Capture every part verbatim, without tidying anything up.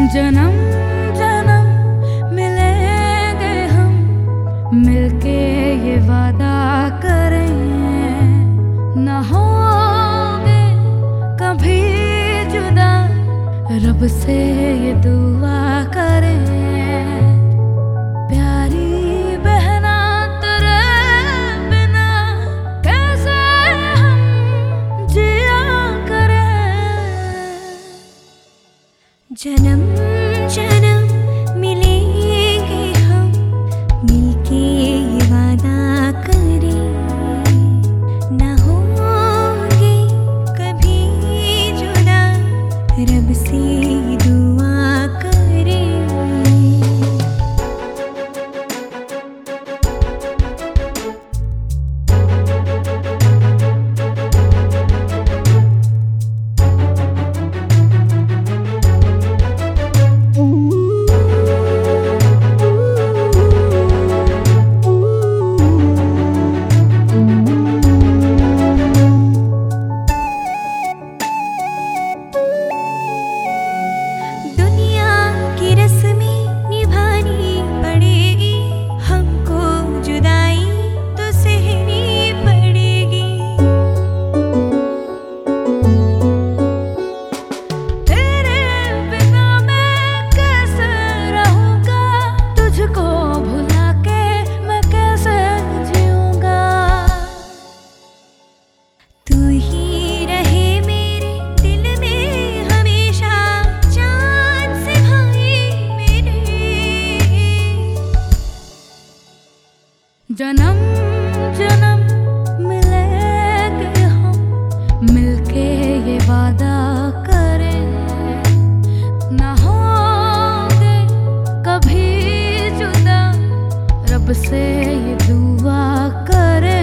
जन्म जन्म मिलेंगे हम, मिलके ये वादा करें, न होंगे कभी जुदा, रब से ये दुआ करें। प्यारी बहना तेरे बिना कैसे हम जिया करें। जन्म जन्म मिलेंगे हम, मिलके ये वादा करें, न होंगे कभी जुदा, रब से दुआ करें। जन्म जन्म मिलेंगे हम, मिलके ये वादा करें, न होंगे कभी जुदा, रब से ये दुआ करें।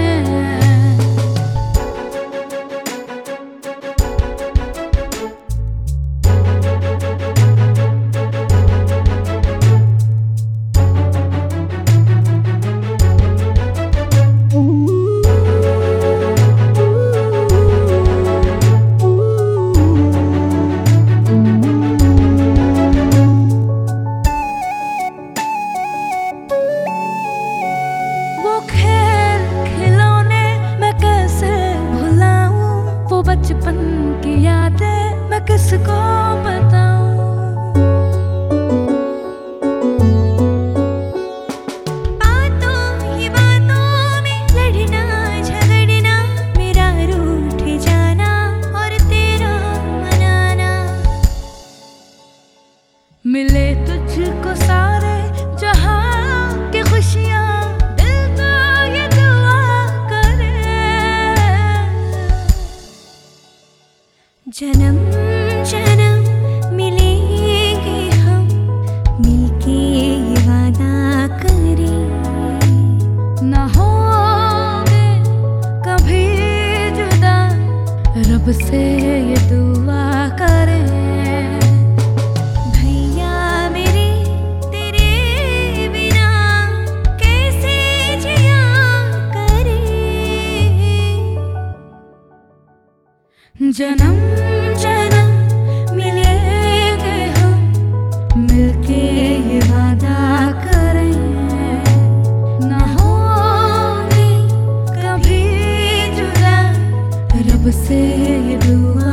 बचपन की यादें मैं किसको बताऊं। बातों ही बातों में लड़ना झगड़ना, मेरा रूठ जाना और तेरा मनाना। मिले तुझको सारे जहां की खुशियां, दिल तो ये दुआ करे। जन्म जन्म मिलेंगे हम, मिलके ये वादा करें, न होंगे कभी जुदा, रब से ये दुआ करें। भैया मेरे तेरे बिना कैसे जिया करें। जन्म जन्म मिलेंगे हम, मिलके ये वादा करें, न होंगे कभी जुदा, रब से ये दुआ